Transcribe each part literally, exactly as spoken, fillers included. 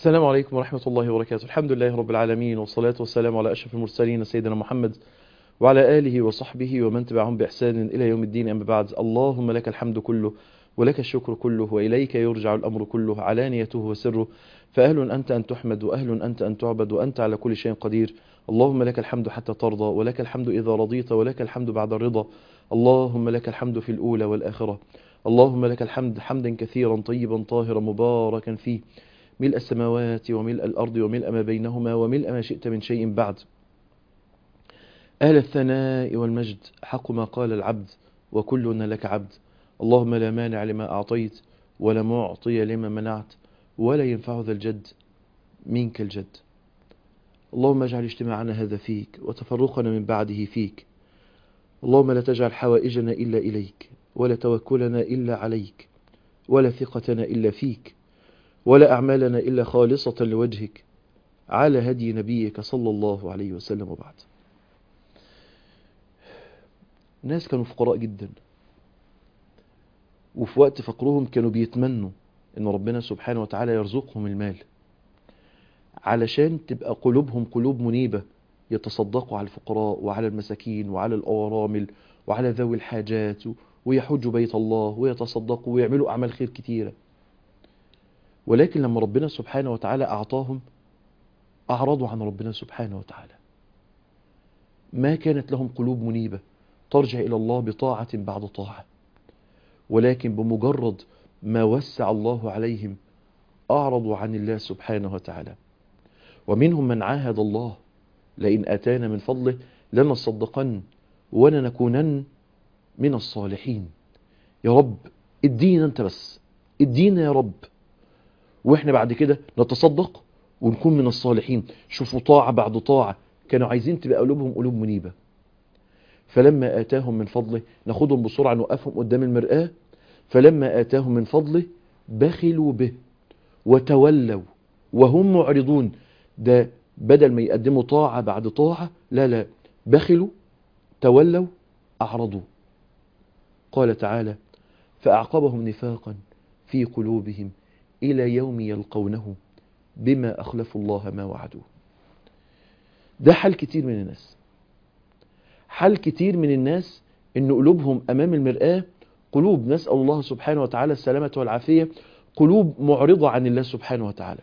السلام عليكم ورحمة الله وبركاته. الحمد لله رب العالمين، والصلاة والسلام على أشرف المرسلين سيدنا محمد وعلى آله وصحبه ومن تبعهم بإحسان إلى يوم الدين. أما بعد، اللهم لك الحمد كله ولك الشكر كله وإليك يرجع الأمر كله علانيته وسره، فأهل أنت أن تحمد وأهل أنت أن تعبد وأنت على كل شيء قدير. اللهم لك الحمد حتى ترضى، ولك الحمد إذا رضيت، ولك الحمد بعد الرضا. اللهم لك الحمد في الأولى والآخرة. اللهم لك الحمد حمدا كثيرا طيبا طاهرا مباركا فيه، ملء السماوات وملء الأرض وملء ما بينهما وملء ما شئت من شيء بعد. أهل الثناء والمجد حق ما قال العبد وكلنا لك عبد. اللهم لا مانع لما أعطيت ولا معطي لما منعت ولا ينفع ذا الجد منك الجد. اللهم اجعل اجتماعنا هذا فيك وتفرقنا من بعده فيك. اللهم لا تجعل حوائجنا إلا إليك، ولا توكلنا إلا عليك، ولا ثقتنا إلا فيك، ولا أعمالنا إلا خالصة لوجهك، على هدي نبيك صلى الله عليه وسلم. وبعد، ناس كانوا فقراء جدا، وفي وقت فقرهم كانوا بيتمنوا ان ربنا سبحانه وتعالى يرزقهم المال علشان تبقى قلوبهم قلوب منيبة، يتصدقوا على الفقراء وعلى المساكين وعلى الأرامل وعلى ذوي الحاجات، ويحجوا بيت الله ويتصدقوا ويعملوا أعمال خير كتيرة. ولكن لما ربنا سبحانه وتعالى أعطاهم، أعرضوا عن ربنا سبحانه وتعالى. ما كانت لهم قلوب منيبة ترجع إلى الله بطاعة بعد طاعة، ولكن بمجرد ما وسع الله عليهم أعرضوا عن الله سبحانه وتعالى. ومنهم من عاهد الله لئن آتانا من فضله لنصدقن ولنكونن من الصالحين. يا رب ادينا انت بس، ادينا يا رب، واحنا بعد كده نتصدق ونكون من الصالحين. شوفوا طاعة بعد طاعة، كانوا عايزين تبقى قلوبهم قلوب منيبة. فلما آتاهم من فضله، ناخدهم بسرعة نوقفهم قدام المرآة. فلما آتاهم من فضله بخلوا به وتولوا وهم معرضون. ده بدل ما يقدموا طاعة بعد طاعة، لا لا، بخلوا تولوا أعرضوا. قال تعالى: فأعقبهم نفاقا في قلوبهم إلى يوم يلقونه بما أخلفوا الله ما وعدوه. ده حال كتير من الناس، حال كتير من الناس إن قلوبهم أمام المرآة قلوب، نسأل الله سبحانه وتعالى السلامة والعافية، قلوب معرضة عن الله سبحانه وتعالى،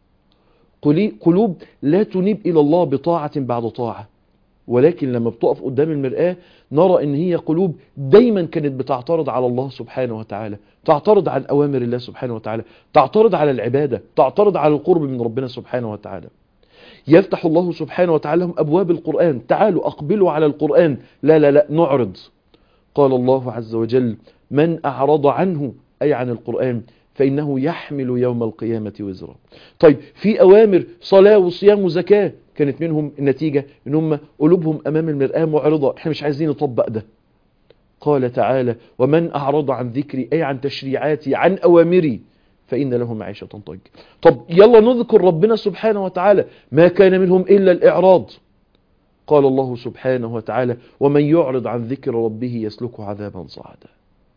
قلوب لا تنيب إلى الله بطاعة بعد طاعة. ولكن لما بتقف قدام المرآة نرى إن هي قلوب دايما كانت بتعترض على الله سبحانه وتعالى، تعترض عن أوامر الله سبحانه وتعالى، تعترض على العبادة، تعترض على القرب من ربنا سبحانه وتعالى. يفتح الله سبحانه وتعالى لهم أبواب القرآن: تعالوا أقبلوا على القرآن. لا لا لا، نعرض. قال الله عز وجل: من أعرض عنه، أي عن القرآن، فإنه يحمل يوم القيامة وزرا. طيب، في أوامر صلاة وصيام وزكاة، كانت منهم النتيجة إن هم قلوبهم أمام المرآة معرضة، احنا مش عايزين نطبق ده. قال تعالى: ومن أعرض عن ذكري، أي عن تشريعاتي، عن أوامري، فإن له معيشة ضنكا. طب يلا نذكر ربنا سبحانه وتعالى، ما كان منهم إلا الإعراض. قال الله سبحانه وتعالى: ومن يعرض عن ذكر ربه يسلكه عذابا صعدا.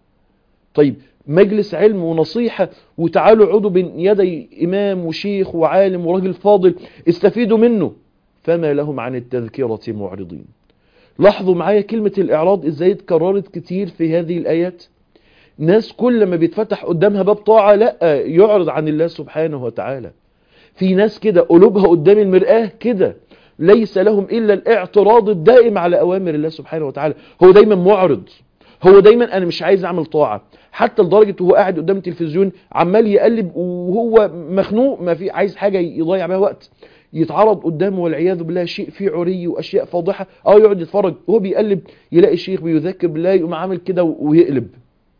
طيب، مجلس علم ونصيحة، وتعالوا اقعدوا بين يدي إمام وشيخ وعالم وراجل فاضل، استفيدوا منه، فما لهم عن التذكرة معرضين. لاحظوا معايا كلمة الإعراض إزاي اتكررت كتير في هذه الآيات. ناس كل ما بيتفتح قدامها باب طاعة، لا، يعرض عن الله سبحانه وتعالى. في ناس كده قلوبها قدام المرآة كده، ليس لهم إلا الاعتراض الدائم على أوامر الله سبحانه وتعالى. هو دايما معرض، هو دايما أنا مش عايز أعمل طاعة، حتى لدرجة وهو قاعد قدام التلفزيون عمال يقلب وهو مخنوق، ما في عايز حاجة يضيع بها وقت، يتعرض قدامه والعياذ بالله شيء فيه عري وأشياء فاضحة، أو يقعد يتفرج وهو بيقلب يلاقي الشيخ بيذكر بالله، يقوم عامل كده ويقلب،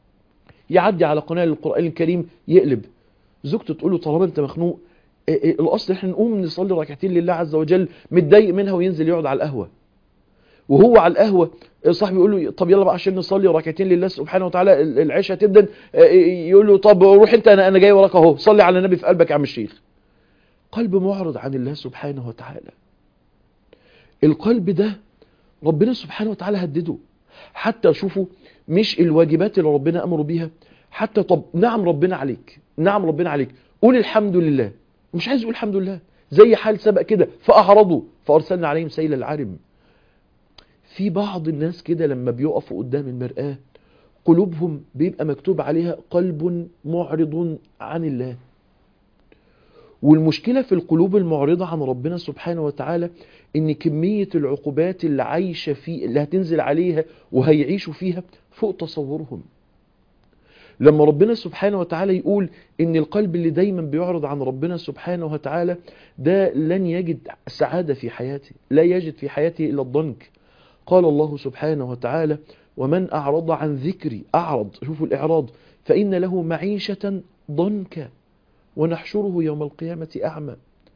يعدي على قناة القرآن الكريم يقلب. زوجته تقول له: طالما أنت مخنوق، الأصل احنا نقوم نصلي ركعتين لله عز وجل، متضايق منها، وينزل يقعد على القهوة. وهو على القهوة صاحبي يقول له: طب يلا بقى عشان نصلي ركعتين لله سبحانه وتعالى، العشاء تبدأ. يقول له: طب روح انت، انا انا جاي وراك اهو، صلي على النبي في قلبك يا عم الشيخ. قلب معرض عن الله سبحانه وتعالى. القلب ده ربنا سبحانه وتعالى هدده. حتى شوفوا، مش الواجبات اللي ربنا امره بيها، حتى طب نعم ربنا عليك، نعم ربنا عليك، قول الحمد لله. مش عايز يقول الحمد لله، زي حال سبق كده فأعرضوا فأرسلنا عليهم سيل العرم. في بعض الناس كده لما بيقفوا قدام المرآة قلوبهم بيبقى مكتوب عليها قلب معرض عن الله. والمشكلة في القلوب المعرضة عن ربنا سبحانه وتعالى ان كمية العقوبات اللي عايشة فيه اللي هتنزل عليها وهيعيشوا فيها فوق تصورهم. لما ربنا سبحانه وتعالى يقول ان القلب اللي دايما بيعرض عن ربنا سبحانه وتعالى ده لن يجد سعادة في حياته، لا يجد في حياته إلا الضنك. قال الله سبحانه وتعالى ومن أعرض عن ذكري، أعرض، شوفوا الإعراض، فإن له معيشة ضنكا ونحشره يوم القيامة أعمى.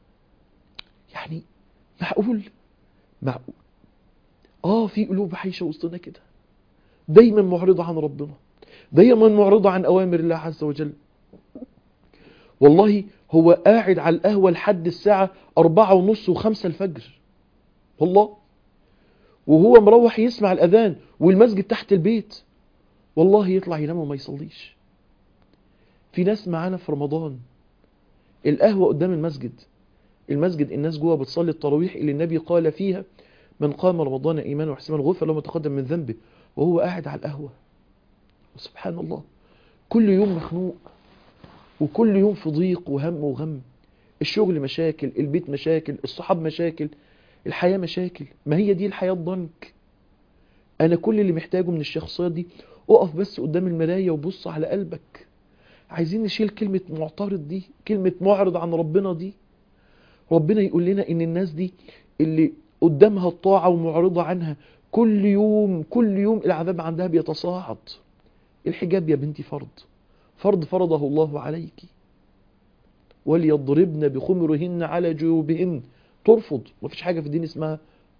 يعني معقول معقول آه في قلوب عايشة وسطنا كده دايما معرضة عن ربنا، دايما معرضة عن أوامر الله عز وجل. والله هو قاعد على القهوة لحد الساعة أربعة ونص وخمسة الفجر والله، وهو مروح يسمع الأذان والمسجد تحت البيت، والله يطلع ينام وما يصليش. في ناس معانا في رمضان القهوة قدام المسجد، المسجد الناس جوه بتصلي التراويح اللي النبي قال فيها من قام رمضان إيمانا واحتسابا غفر له ما تقدم من ذنبه، وهو قاعد على القهوة. سبحان الله، كل يوم مخنوق وكل يوم في ضيق وهم وغم، الشغل مشاكل، البيت مشاكل، الصحاب مشاكل، الحياة مشاكل. ما هي دي الحياة الضنك. أنا كل اللي محتاجه من الشخصية دي أقف بس قدام المراية وبص على قلبك. عايزين نشيل كلمة معترض دي، كلمة معرض عن ربنا دي. ربنا يقول لنا إن الناس دي اللي قدامها الطاعة ومعرضة عنها كل يوم كل يوم العذاب عندها بيتصاعد. الحجاب يا بنتي فرض، فرض فرضه الله عليك. وليضربن بخمرهن على جيوبهن. ترفض، ما فيش حاجة في الدين اسمها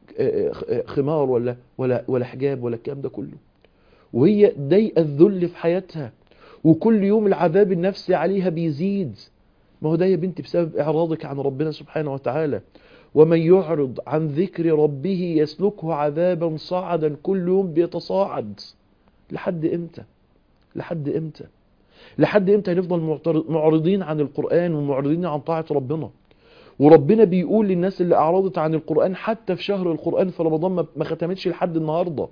خمار ولا ولا ولا حجاب ولا الكلام ده كله. وهي ضيقة الذل في حياتها وكل يوم العذاب النفسي عليها بيزيد. ما هو ده يا بنتي بسبب إعراضك عن ربنا سبحانه وتعالى. ومن يعرض عن ذكر ربه يسلكه عذابا صعدا، كل يوم بيتصاعد. لحد امتى؟ لحد امتى؟ لحد امتى هنفضل معرضين عن القرآن ومعرضين عن طاعة ربنا؟ وربنا بيقول للناس اللي أعرضت عن القرآن حتى في شهر القرآن في رمضان ما ختمتش لحد النهاردة.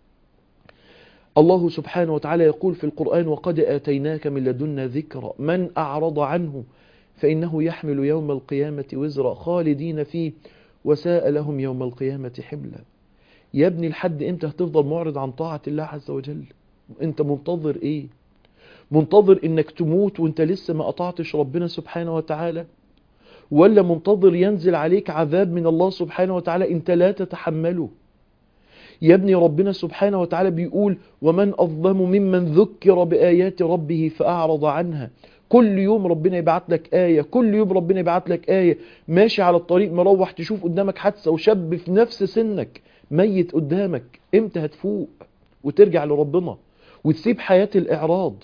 الله سبحانه وتعالى يقول في القرآن وقد آتيناك من لدنا ذكرا من أعرض عنه فإنه يحمل يوم القيامة وزرا خالدين فيه وساء لهم يوم القيامة حملا. يا ابني لحد امتى هتفضل معرض عن طاعة الله عز وجل؟ انت منتظر ايه؟ منتظر انك تموت وانت لسه ما قطعتش ربنا سبحانه وتعالى؟ ولا منتظر ينزل عليك عذاب من الله سبحانه وتعالى انت لا تتحمله؟ يا ابني ربنا سبحانه وتعالى بيقول ومن أظلم ممن ذكر بآيات ربه فأعرض عنها. كل يوم ربنا يبعت لك آية، كل يوم ربنا يبعت لك آية. ماشي على الطريق مروح تشوف قدامك حادثة وشاب في نفس سنك ميت قدامك. امتى هتفوق وترجع لربنا وتسيب حياة الإعراض؟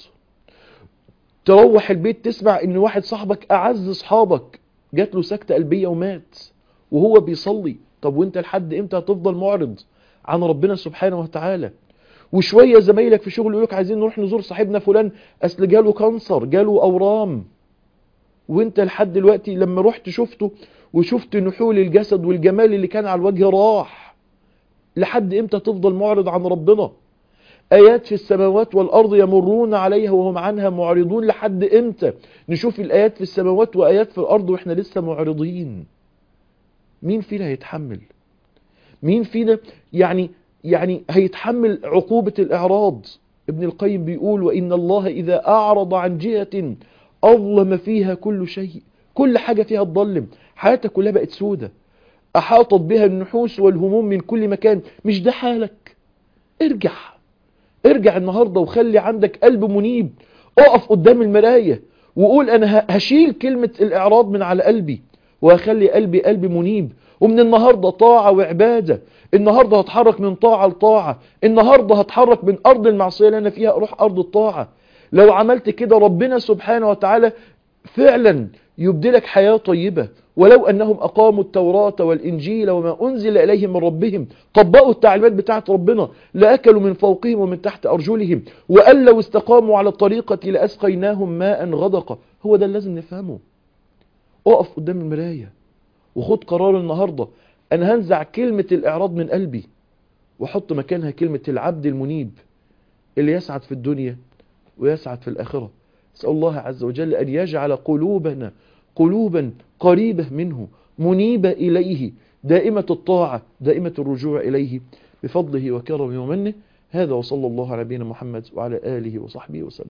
تروح البيت تسمع ان واحد صاحبك أعز صحابك جات له سكتة قلبية ومات وهو بيصلي. طب وانت لحد امتى هتفضل معرض عن ربنا سبحانه وتعالى؟ وشوية زمايلك في شغل يقولك عايزين نروح نزور صاحبنا فلان أصل جاله كانسر، جاله أورام، وانت لحد دلوقتي لما رحت شفته وشفت نحول الجسد والجمال اللي كان على الوجه راح. لحد امتى تفضل معرض عن ربنا؟ آيات في السماوات والأرض يمرون عليها وهم عنها معرضون. لحد امتى نشوف الآيات في السماوات وآيات في الأرض وإحنا لسه معرضين؟ مين فينا هيتحمل؟ مين فينا يعني يعني هيتحمل عقوبة الإعراض؟ ابن القيم بيقول وإن الله إذا أعرض عن جهة أظلم فيها كل شيء. كل حاجة فيها تظلم، حياتك كلها بقت سودة، أحاطت بها النحوس والهموم من كل مكان. مش ده حالك؟ ارجع ارجع النهاردة وخلي عندك قلب منيب. اقف قدام المراية وقول أنا هشيل كلمة الإعراض من على قلبي وهخلي قلبي قلب منيب. ومن النهاردة طاعة وعبادة. النهاردة هتحرك من طاعة لطاعة. النهاردة هتحرك من أرض المعصية اللي أنا فيها أروح أرض الطاعة. لو عملت كده ربنا سبحانه وتعالى فعلا يبدلك حياة طيبة. ولو أنهم أقاموا التوراة والإنجيل وما أنزل إليهم من ربهم، طبقوا التعليمات بتاعت ربنا، لأكلوا من فوقهم ومن تحت أرجلهم، وأن لو استقاموا على الطريقة لأسقيناهم ماء غدقا. هو ده اللي لازم نفهمه. اقف قدام المراية وخد قرار النهاردة، انا هنزع كلمة الاعراض من قلبي وحط مكانها كلمة العبد المنيب اللي يسعد في الدنيا ويسعد في الآخرة. أسأل الله عز وجل أن يجعل قلوبنا قلوبا قريبة منه منيبة إليه، دائمة الطاعة دائمة الرجوع إليه بفضله وكرمه ومنه. هذا وصلى الله على نبينا محمد وعلى آله وصحبه وسلم.